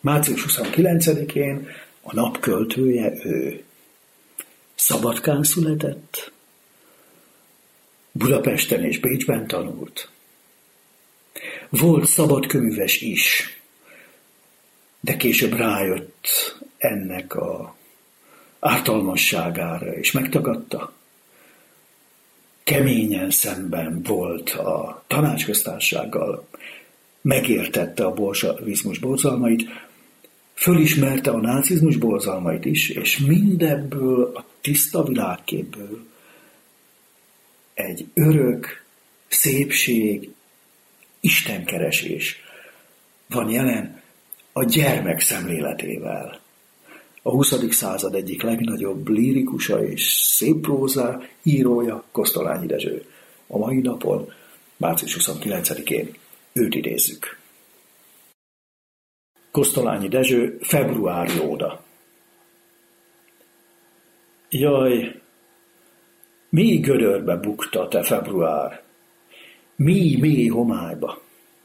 Március 29-én a nap költője ő. Szabadkán született, Budapesten és Bécsben tanult. Volt szabadköműves is, de később rájött ennek a ártalmasságára, és megtagadta. Keményen szemben volt a tanácsköztársággal, megértette a bolsevizmus borzalmait, fölismerte a nácizmus borzalmait is, és mindebből a tiszta világképből egy örök szépség, istenkeresés van jelen a gyermek szemléletével. A 20. század egyik legnagyobb lírikusa és szép próza írója Kosztolányi Dezső. A mai napon, március 29-én őt idézzük. Kosztolányi Dezső, februári óda. Jaj, mély gödörbe bukta te február, mély homályba.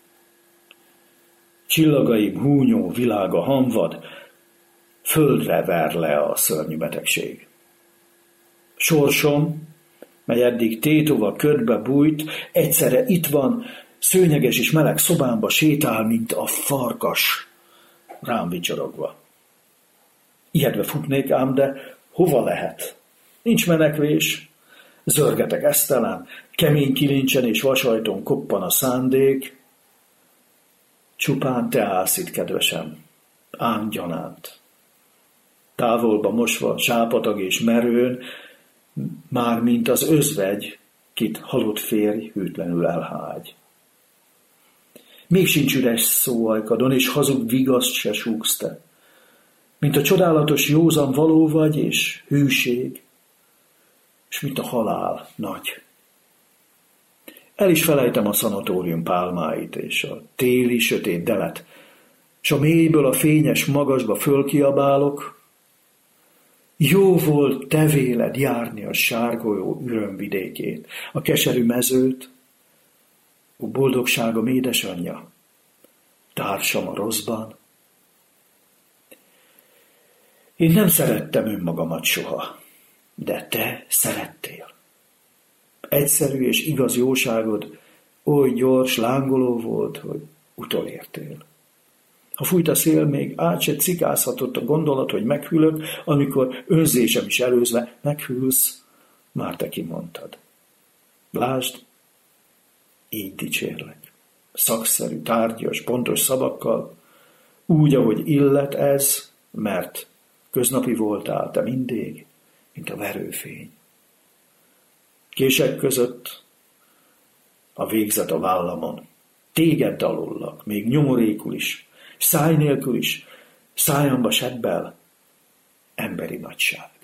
Csillagaim húnyó világa hamvad, földre ver le a szörnyű betegség. Sorsom, mely eddig tétova ködbe bújt, egyszerre itt van, szőnyeges és meleg szobámba sétál, mint a farkas, rám vicsorogva. Ijedve futnék ám, de hova lehet? Nincs menekvés, zörgetek esztelen, kemény kilincsen és vasajton koppan a szándék. Csupán te állsz itt, kedvesem, ám gyanánt. Távolba mosva, sápatag és merőn, már mint az özvegy, kit halott férj hűtlenül elhágy. Még sincs üres szó ajkadon, és hazug vigaszt se súgsz te. Mint a csodálatos józan való vagy, és hűség, és mint a halál nagy. El is felejtem a szanatórium pálmáit, és a téli sötét delet, s a mélyből a fényes magasba fölkiabálok. Jó volt te véled járni a sárgolyó ürömvidékét, a keserű mezőt, ó boldogságom édesanyja, társam a rosszban. Én nem szerettem önmagamat soha, de te szerettél. Egyszerű és igaz jóságod oly gyors, lángoló volt, hogy utolértél. Ha fújt a szél, még át se cikázhatott a gondolat, hogy meghűlök, amikor önzésem is előzve meghűlsz, már te kimondtad. Lásd, így dicsérlek. Szakszerű, tárgyas, pontos szavakkal, úgy, ahogy illet ez, mert köznapi voltál te mindig, mint a verőfény. Kések között a végzet a vállamon. Téged dalollak, még nyomorékul is, száj nélkül is, szájamba sebbel, emberi nagyság.